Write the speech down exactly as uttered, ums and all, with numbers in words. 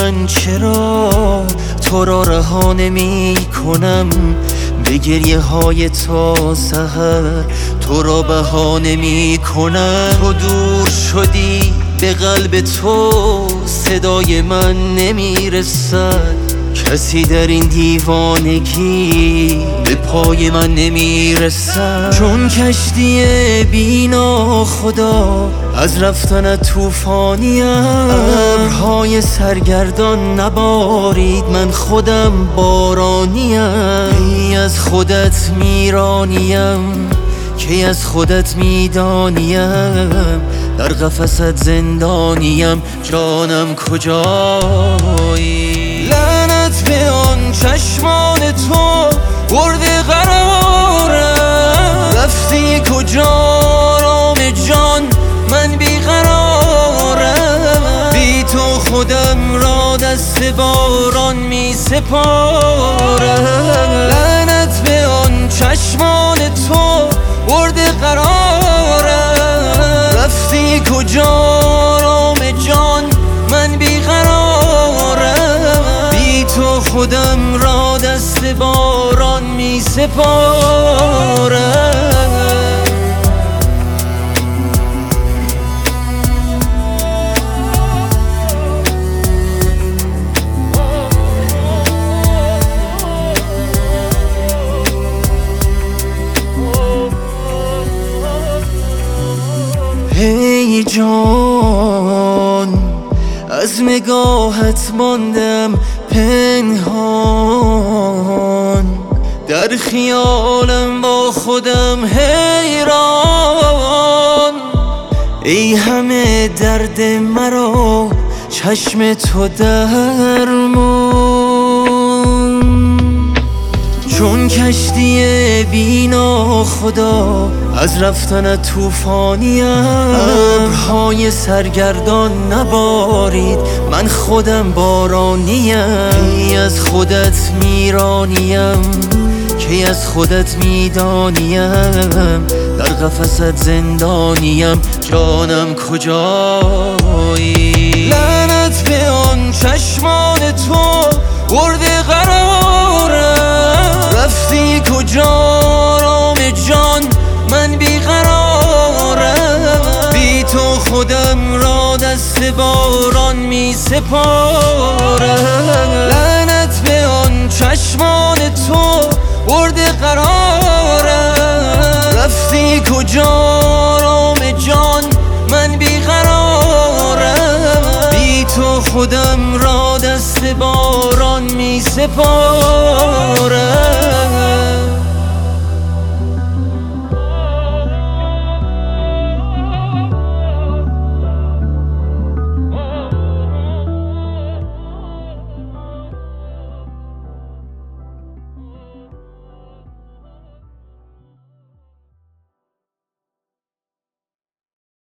من چرا تو را رها نمی کنم، به گریه های تا سحر تو را بها نمی کنم. تو دور شدی به قلب تو صدای من نمی رسد، کسی در این دیوانگی به پای من نمی رسد. چون کشتی بینا خدا از رفتن طوفانیم، ابرهای سرگردان نبارید من خودم بارانیم. کی از خودت میرانیم، کی از خودت میدانیم، در قفست زندانیم، جانم کجایی؟ لعنت به آن چشمان تو برده قرارم، رفتی کجا رام جان من بیقرارم. بی تو خودم را دست باران می سپارم. لعنت به آن چشمان تو برده قرارم، رفتی کجا رام جان من بیقرارم. بی تو خودم را دست باران می سپارم. ای جان از نگاهت ماندم پنهان، در خیالم با خودم حیران. ای همه درد مرا چشم تو درمان، چون کشتی بینا خدا از رفتن طوفانیم، ابرهای سرگردان نبارید من خودم بارانیم. کی از خودت میرانیم، کی از خودت میدانیم، در قفست زندانیم، جانم کجایی؟ لعنت به آن چشمان تو برده قرارم، رفتی کجا رام جان من بیقرارم. بی تو خودم را دست باران می سپارم. لعنت به آن چشمان تو برده قرارم، رفتی کجا رام جان من بیقرارم. بی تو خودم را دست باران می سپارم.